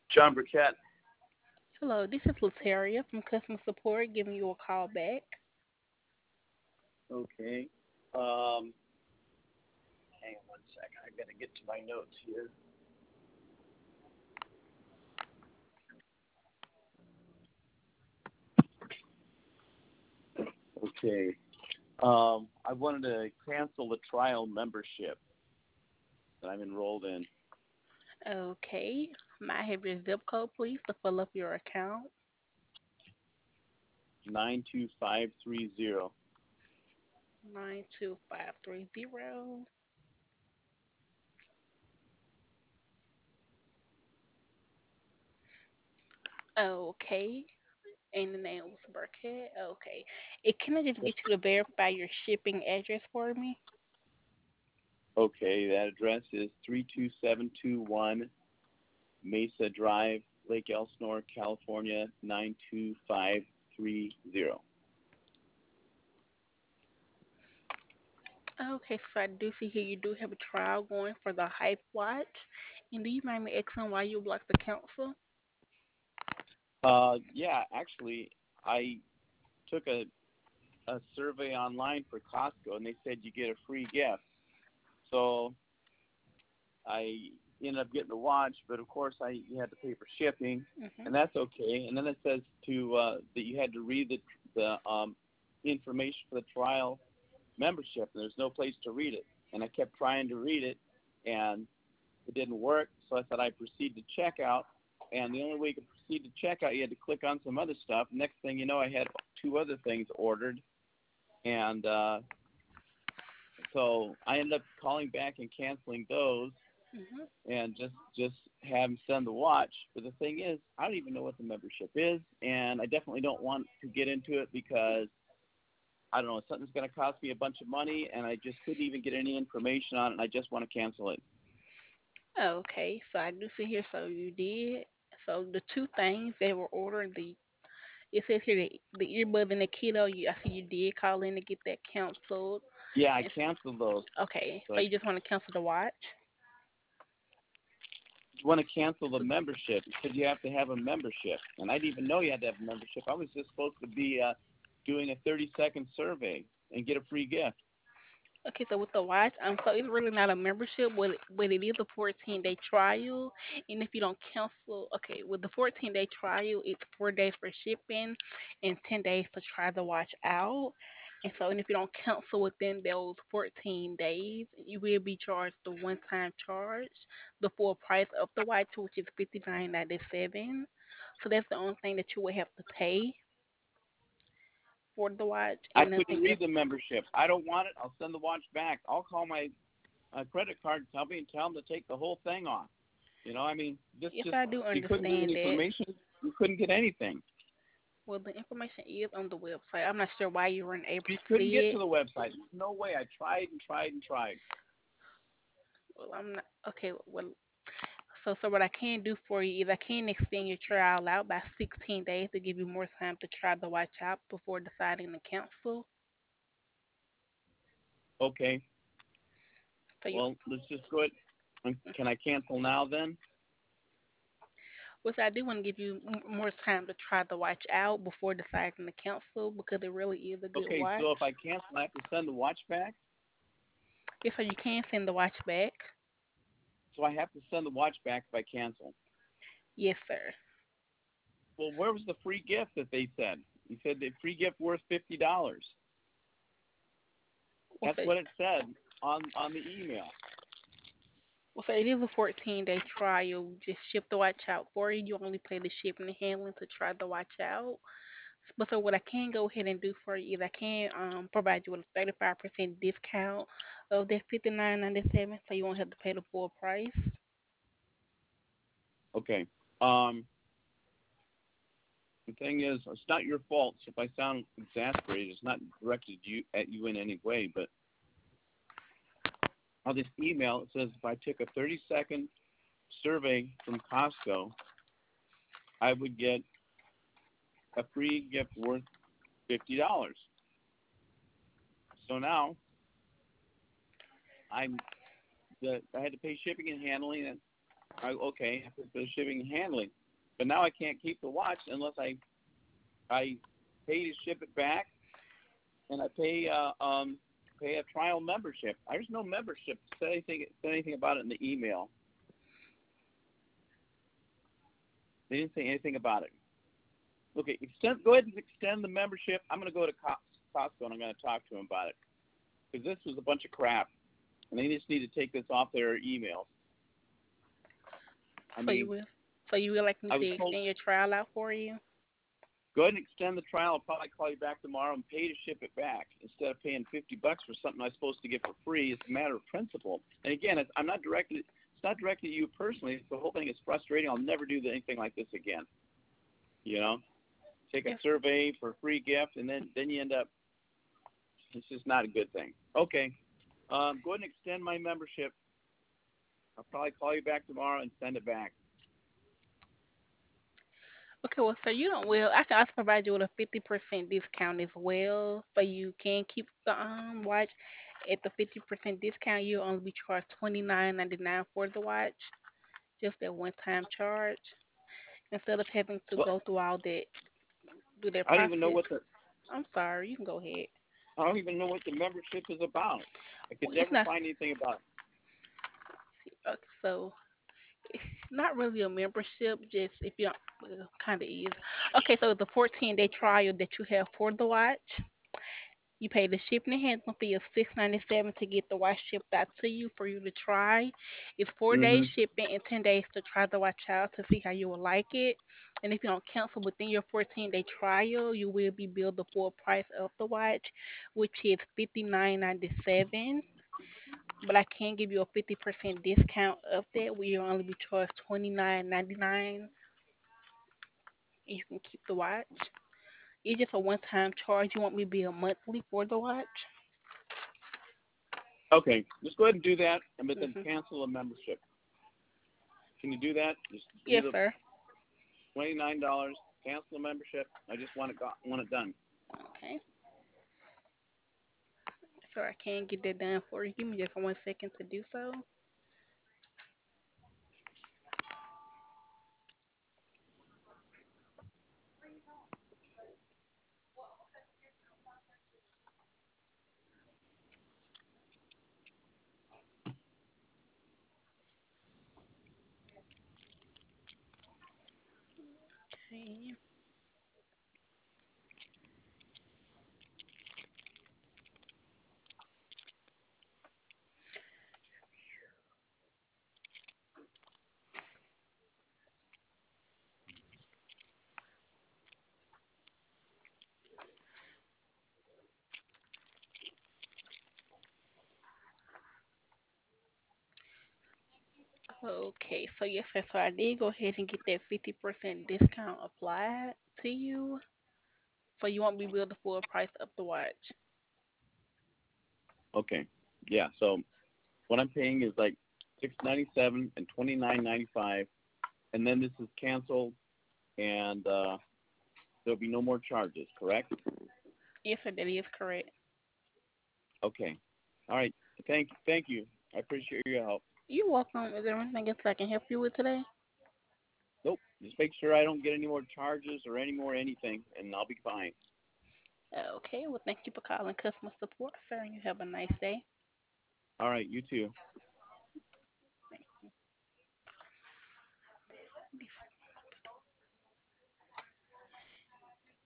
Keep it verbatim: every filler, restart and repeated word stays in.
John Burkett. Hello, this is Lataria from customer support giving you a call back. Okay. Um, hang on one second. I gotta get to my notes here. Okay. Um, I wanted to cancel the trial membership that I'm enrolled in. Okay, may I have your zip code, please, to fill up your account? Nine two five three zero. nine two five three zero. Okay, and the name was Burkett. Okay, it can I just get you to verify your shipping address for me? Okay, that address is three two seven two one Mesa Drive, Lake Elsinore, California nine two five three zero. Okay, so I do see here you do have a trial going for the Hype Watch. And do you mind me asking why you blocked the council? Uh, yeah, actually, I took a a survey online for Costco, and they said you get a free gift. So I ended up getting the watch, but of course I you had to pay for shipping, hmm and that's okay. And then it says to uh, that you had to read the the um, information for the trial membership, and there's no place to read it. And I kept trying to read it, and it didn't work. So I said I proceed to checkout, and the only way you could proceed to checkout, you had to click on some other stuff. Next thing you know, I had two other things ordered, and uh, so I ended up calling back and canceling those, hmm and just just have him send the watch. But the thing is, I don't even know what the membership is, and I definitely don't want to get into it because I don't know, something's going to cost me a bunch of money, and I just couldn't even get any information on it, and I just want to cancel it. Okay, so I do see here, so you did. So the two things that were ordered, the it says here the, the earbud and the keto. You, I see you did call in to get that canceled. Yeah, I And canceled those. so, okay, So so I you just want to cancel the watch? want to cancel the membership because you have to have a membership, and I didn't even know you had to have a membership. I was just supposed to be uh, doing a thirty second survey and get a free gift. Okay, so with the watch, um, so it's really not a membership, but it, but it is a fourteen day trial. And if you don't cancel, okay, with the fourteen day trial, it's four days for shipping and ten days to try the watch out. And so, and if you don't cancel within those fourteen days, you will be charged the one time charge, the full price of the watch, which is fifty nine ninety seven. So that's the only thing that you will have to pay for the watch, I and couldn't nothing read else. the membership. I don't want it. I'll send the watch back. I'll call my uh, credit card company and tell them to take the whole thing off. You know, I mean, this Yes, just I do you couldn't get understand any that. information. You couldn't get anything. Well, the information is on the website. I'm not sure why you weren't able You to couldn't see get it. to the website. There's no way. I tried and tried and tried. Well, I'm not okay. Well, so so what I can do for you is I can extend your trial out by sixteen days to give you more time to try the watch out before deciding to cancel. Okay. So you, Well, let's just go ahead. Um, Can I cancel now then? which I do want to give you m- more time to try the watch out before deciding to cancel because it really is a good Okay. watch. So if I cancel, I have to send the watch back. Yes, so you can send the watch back. So I have to send the watch back if I cancel. Yes, sir. Well, where was the free gift that they said? You said the free gift worth fifty dollars. Well, That's so, what it said on on the email. well, so it is a fourteen day trial. Just ship the watch out for you. You only pay the shipping and handling to try the watch out. But so what I can go ahead and do for you is I can um provide you with a thirty five percent discount of that fifty nine ninety seven, so you won't have to pay the full price. Okay. Um, the thing is, it's not your fault. So if I sound exasperated, it's not directed you at you in any way. But on this email, it says if I took a thirty second survey from Costco, I would get a free gift worth fifty dollars. So now I'm the I had to pay shipping and handling, and I okay for the shipping and handling, but now I can't keep the watch unless I I pay to ship it back, and I pay uh, um pay a trial membership. There's no membership. Said anything said anything about it in the email. They didn't say anything about it. Okay, extend, go ahead and extend the membership. I'm going to go to Costco and I'm going to talk to them about it because this was a bunch of crap, and they just need to take this off their emails. I So you mean, will. So you would like me I to was told extend your trial out for you? go ahead and extend the trial. I'll probably call you back tomorrow and pay to ship it back instead of paying fifty bucks for something I'm supposed to get for free. It's a matter of principle. And again, it's, I'm not directed. It's not directed at you personally. The whole thing is frustrating. I'll never do anything like this again. You know, take a Yes. survey for a free gift, and then then you end up. It's just not a good thing. Okay, um, go ahead and extend my membership. I'll probably call you back tomorrow and send it back. Okay, well, sir, you don't. Well, I can also provide you with a fifty percent discount as well, so you can keep the um watch. At the fifty percent discount, you'll only be charged twenty nine ninety nine for the watch, just that one time charge, instead of having to Well, go through all that, do that I don't even know process. what the I'm sorry, you can go ahead. I don't even know what the membership is about. I could Well, it's never not. find anything about it. Okay, so it's not really a membership, just if you don't, well, kind of is. Okay, so the fourteen day trial that you have for the watch. You pay the shipping and handling fee of six ninety seven to get the watch shipped out to you for you to try. It's four days Mm-hmm. shipping and ten days to try the watch out to see how you will like it. And if you don't cancel within your fourteen day trial, you will be billed the full price of the watch, which is fifty nine ninety seven. But I can give you a fifty percent discount of that, where you'll only be charged twenty nine ninety nine, and you can keep the watch. It's just a one time charge. You want me to bill monthly for the watch? Okay, just go ahead and do that, and but then Mhm. cancel a membership. Can you do that? Just do Yes, the sir. twenty nine dollars, cancel a membership. I just want it got, want it done. Okay. So I can get that done for you. Give me just one second to do so. Okay. Okay. So yes, sir. So I did go ahead and get that fifty percent discount applied to you. So you won't be billed the full price of the watch. Okay, yeah. So what I'm paying is like six ninety seven and twenty nine ninety five, and then this is canceled, and uh, there'll be no more charges. Correct? Yes, sir. That is correct. Okay. All right. Thank thank you. I appreciate your help. You're welcome. Is there anything else I can help you with today? Nope. Just make sure I don't get any more charges or any more anything, and I'll be fine. Okay. Well, thank you for calling customer support, sir, and you have a nice day. All right. You too.